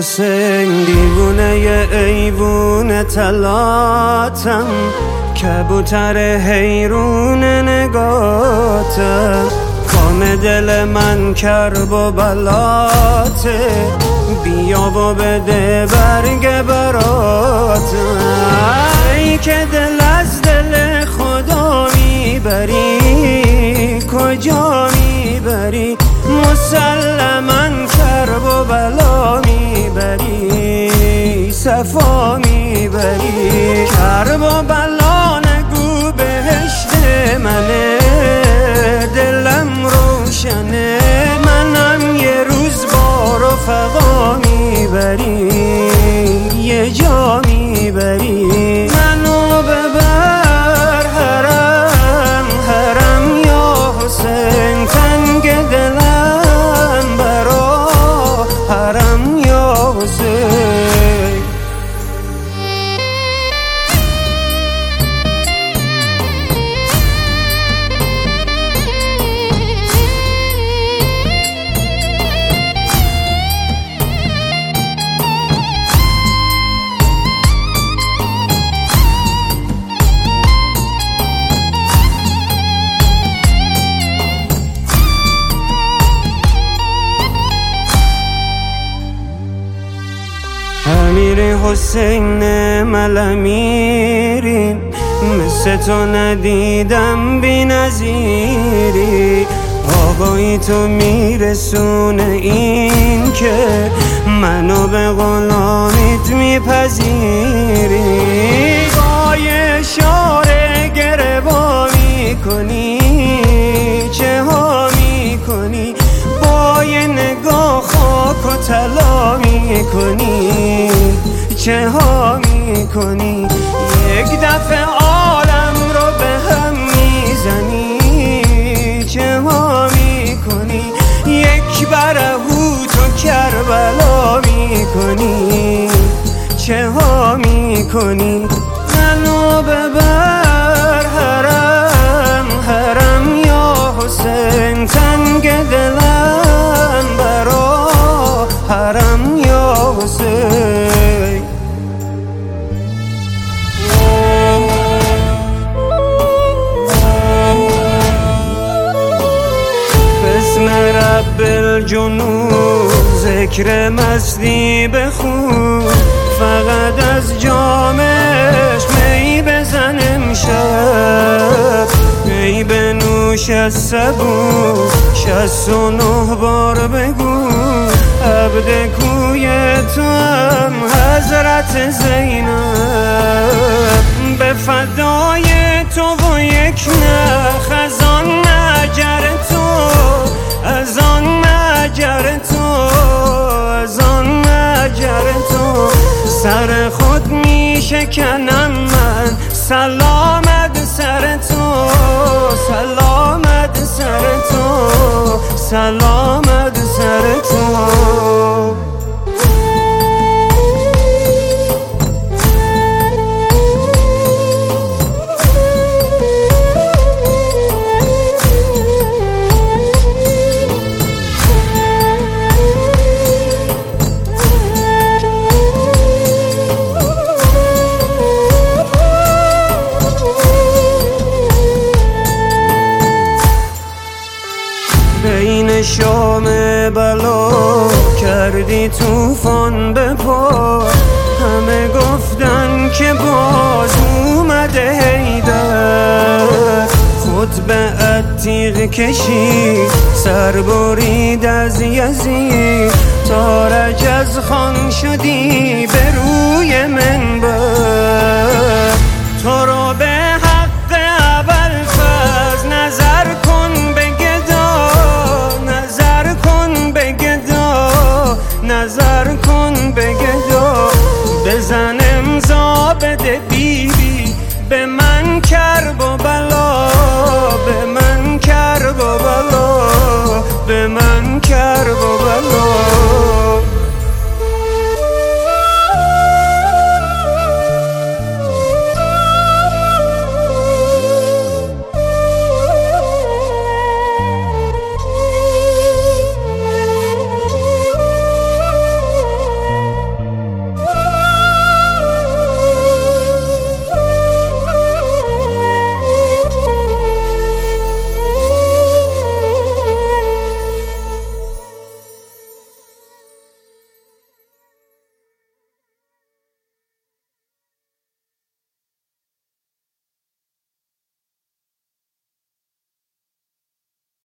حسین دیوونه ایوون طلاتم، کبوتر حیرون نگاتم، کام دل من کرب و بلاته، بیا و بده برگ براتم. ای که دل از دل خدا میبری، کجا میبری؟ مسلماً کرب و بلا میبری، صفا میبری. کرب و بلا نگو بهشت منه، دلم روشنه، منم یه روز با رفقا میبری، یه جا میبری. منو ببر حرم حرم یا حسین، تنگ دلم برا حرم یا حسین. امیر حسین ملمیری، مثل تو ندیدم بی نظیری. آقایی تو میرسونه این که منو به غلامیت میپذیری. با یه اشاره گربا میکنی، چه ها میکنی؟ با یه نگاه خاک و طلا میکنی، چه ها میکنی؟ یک دفعه عالم رو به هم میزنی، چه ها میکنی؟ یک برهوت و کربلا میکنی، چه ها میکنی؟ منو ببر حرم حرم یا حسین، تنگ دلم برا حرم یا حسین. بسم رب الجنود ذکر مستی بخون، فقط از جامش می بزن امشب. می بنوش از سبو 69 بار بگو، عبد کوی تو هم حضرت زینب. به فدای تو و یک نخ از آن نجر تو، از آن نجر تو، از آن نجر تو سر خود می شکنم من. سلامت سر تو، سلامت سر تو، سلامت سر تو. بین شام بلا کردی طوفان به پا، همه گفتن که باز اومده حیدر. خود به عتیق کشید سر برید از یزید، تارج از خان شدی به روی منبر. تو رو به حق ابوالفضل نظر کن به گدا، نظر کن به گدا، نظر کن به گدا. بزن